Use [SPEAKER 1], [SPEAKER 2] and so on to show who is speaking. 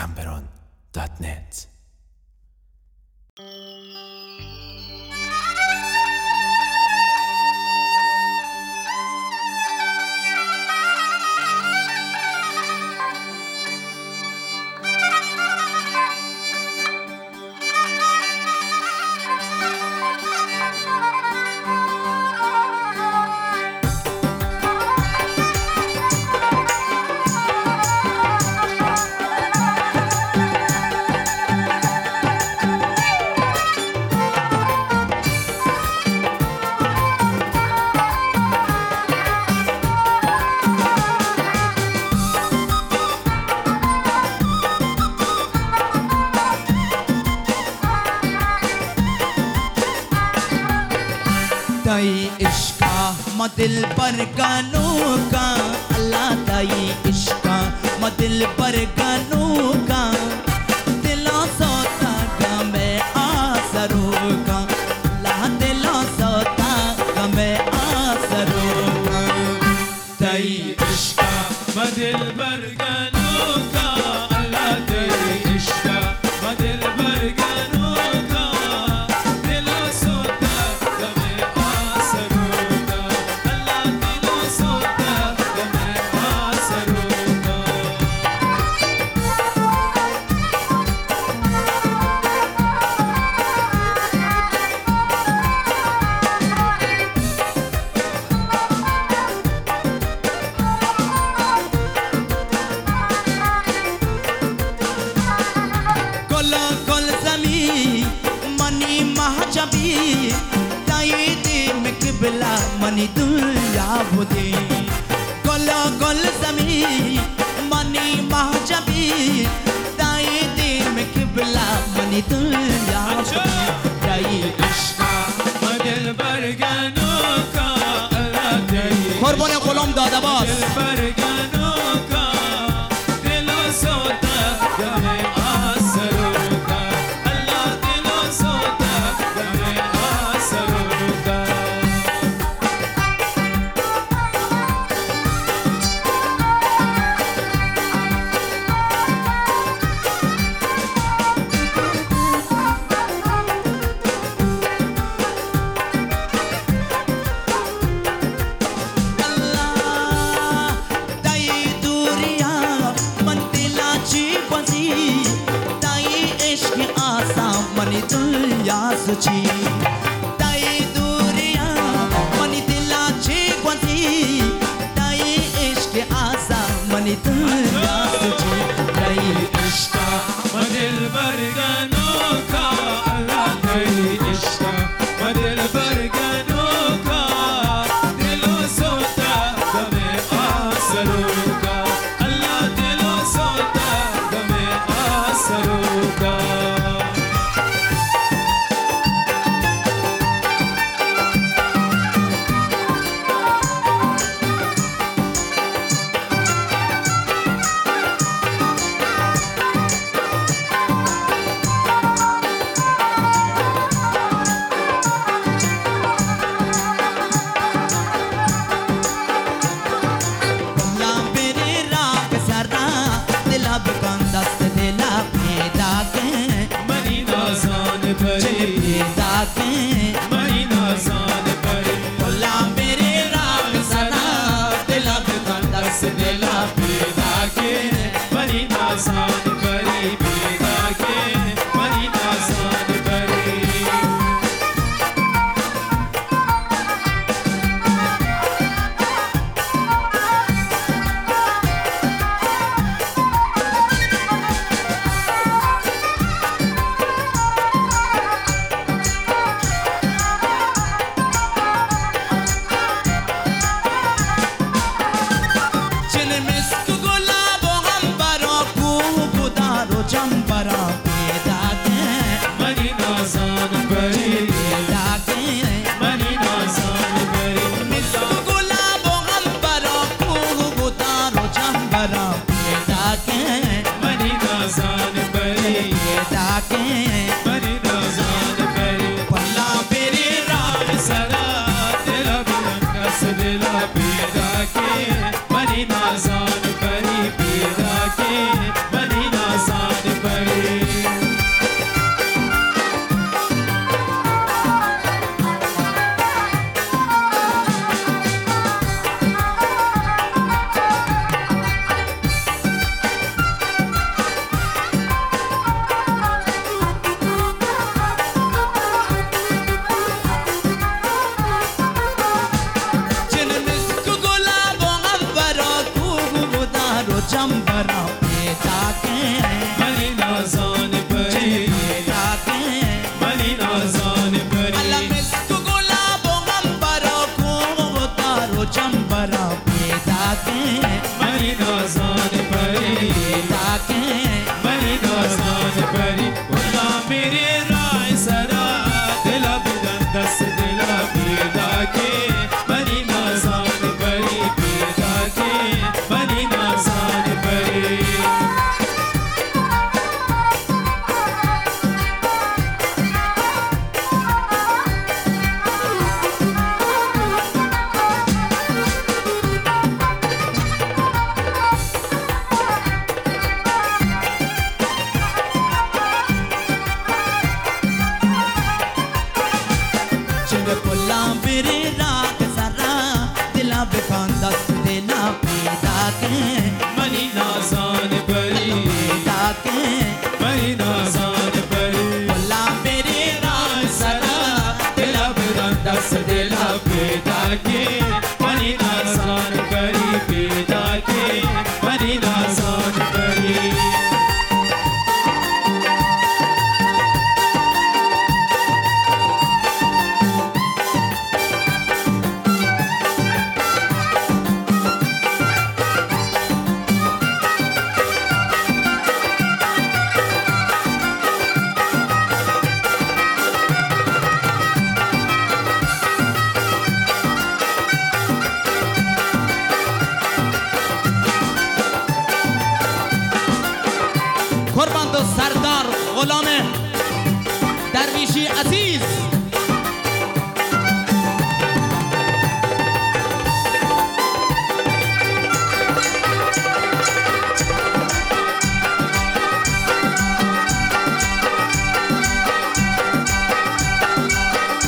[SPEAKER 1] Gamberon.net.
[SPEAKER 2] ताई इश्का म दिल पर गानों का अल्लाह ताई इश्का म दिल पर गानों का दिलों सोता गमे आसरों का अल्लाह दिलों सोता गमे आसरों का
[SPEAKER 3] ताई इश्का म दिल पर गानों का अल्लाह ताई इश्का म दिल पर गानों का दिलों सोता गमे आसरों का अल्लाह दिलों सोता गमे आसरों का
[SPEAKER 2] मनी दुनिया बुदी गोलो गोल जमी मनी महजबी ताई दिन में किबला मनी दुनिया ताई
[SPEAKER 3] इश्का म दिल पर गानों का अल्लाह ताई
[SPEAKER 2] कुर्बान कलम दादा बास
[SPEAKER 3] दिल पर गानों का दिलों सोता गमे आसरों का अल्लाह दिलों सोता गमे आसरों का
[SPEAKER 2] मनी दुनिया सुची ताई दूरिया मनी दिलाची क्वंती ताई इश्क आसा मनी दुनिया सुची ताई
[SPEAKER 3] इश्का म दिल पर गानों का अल्लाह ताई इश्का म दिल पर गानों का दिलों सोता गमे आसरों का अल्लाह दिलों सोता गमे आसरों का Mani nazan pari peda ke, mani nazan
[SPEAKER 2] ताके
[SPEAKER 3] मनी नाज़ान परी
[SPEAKER 2] ताके
[SPEAKER 3] मनी नाज़ान परी
[SPEAKER 2] अल्लाह मिस्क गुलाबों गंबरों को तारो चंबरा ताके
[SPEAKER 3] मनी नाज़ान परी
[SPEAKER 2] ताके
[SPEAKER 3] मनी नाज़ान परी खुदा मेरे राय सरा दिला बिदन दस दिला बेदा के मनी नाज़ान परी बेदा के मनी नाज़ान परी
[SPEAKER 2] पुल्ला मेरे राग सरा दिला बेखान दस दिला पैदा के
[SPEAKER 3] मनी नाज़ान परी
[SPEAKER 2] ताके
[SPEAKER 3] मनी नाज़ान परी
[SPEAKER 2] पुल्ला मेरे राग सरा
[SPEAKER 3] दिला बिदन दस दिला बेदा के मनी नाज़ान परी बेदा के मनी नाज़ान परी
[SPEAKER 2] कुर्बान दो सरदार गुलाम दरवेशी अजीज